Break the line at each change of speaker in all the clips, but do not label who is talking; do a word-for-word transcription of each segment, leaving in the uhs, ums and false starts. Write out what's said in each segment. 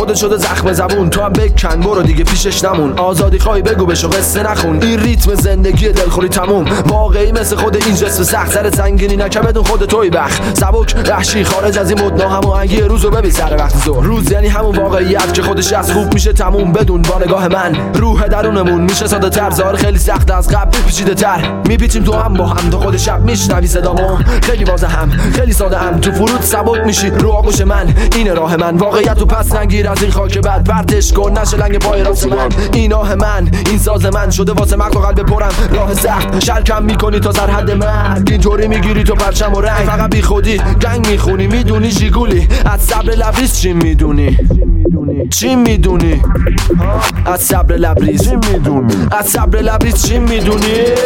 خودت شده زخم زبون، تو هم بکن برو دیگه پیشش نمون. آزادی خواهی بگو بشو قصه نخون، این ریتم زندگی دلخوری تموم. واقعی مثل خود این جسم سخت، سر سنگینی نکه بدون خود توی بخ. سبک وحشی خارج از این مدنا هماهنگی روزو ببین سر وقت ظهر. روز یعنی همون واقعیت که خودش از خوب میشه تموم بدون با نگاه من. روح درونمون میشه ساده تر، ظاهر خیلی سخت از قبل پیچیده تر. میپیچیم تو هم با هم، تو خود شب میشنوی صدامو خیلی واضح هم، خیلی ساده هم. تو فرود سبک میشی رو آغوش من، این راه من. واقعیت تو پس نگیر از این خاک بد، پرتش کن نشه لنگ پای راست من. این آه من، این ساز من شده واسه مغز و قلب پرم راه سخت. شرکم میکنی تا سرحد مرگ، اینطوری میگیری تو پرچم و رنگ. فقط بی خودی گنگ میخونی، میدونی شیگولی از صبر لبریز چی میدونی؟ چی میدونی؟ از صبر لبریز چی میدونی؟ از صبر لبریز چی میدونی؟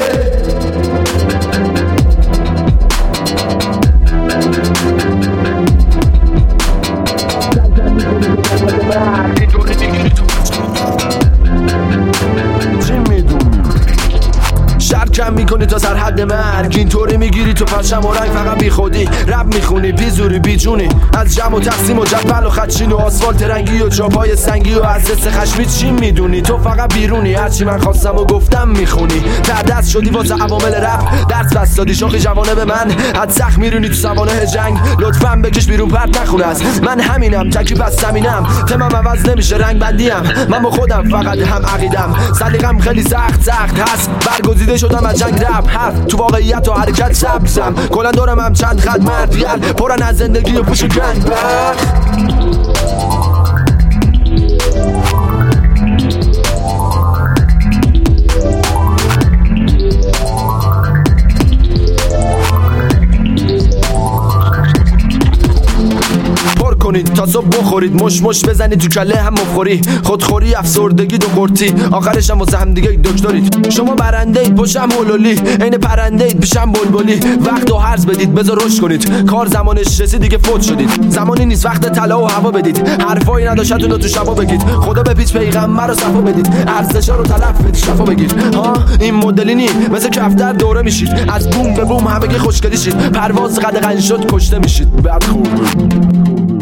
کم میکنی تا سرحد مرگ، اینطوری میگیری تو پرچم و رنگ. فقط بی خودی رب میخونی، بی زوری بی جونی از جمع و تقسیم و جدول و خدشین و آسفالت رنگی و چاپای سنگی و از دست خشمی. چی میدونی؟ تو فقط بیرونی، هرچی من خواستم و گفتم میخونی. تردست شدی واسه عوامل رپ، درس بس دادی شوخی جوانه به من. از زخم میرونی تو سوانه جنگ، لطفاً بکش بیرون پرت نخون از من. همینم تکی بس زمینم، تمام عوض نمیشه رنگ بندیم. من با خودم فقط هم عقیدم، سلیقم خیلی سخت سخت هست. برگزیده شدم از جنگ رپ، حرف تو واقعیت و حرکت سبزم. کلا دورم هم چند خط مردیل پرن از زندگی و پوش و گنگ بخ. کنید تا صبح بخورید، مش مش بزنید تو کله هم مفخوری. خودخوری افسردگی دو قرتی، آخرش هم واسه هم دیگه دکترید. شما برنده اید پشم هلولی، عین پرنده اید پیشم بلبلی. وقت و هرز بدید بذار رشد کنید، کار زمانش رسید دیگه فوت شدید. زمانی نیست وقت طلا و هوا بدید، حرفایی نداشتون رو تو شبا بگید. خدا به پیش پیغمبر رو صفا بدید، ارزشا رو تلف بدید شفا بگید. ها این مدلی نی مثل کفتر دوره میشید، از بوم به بوم همگی خوشگلی شید. پرواز قدغن شد کشته میشید. بعد خوب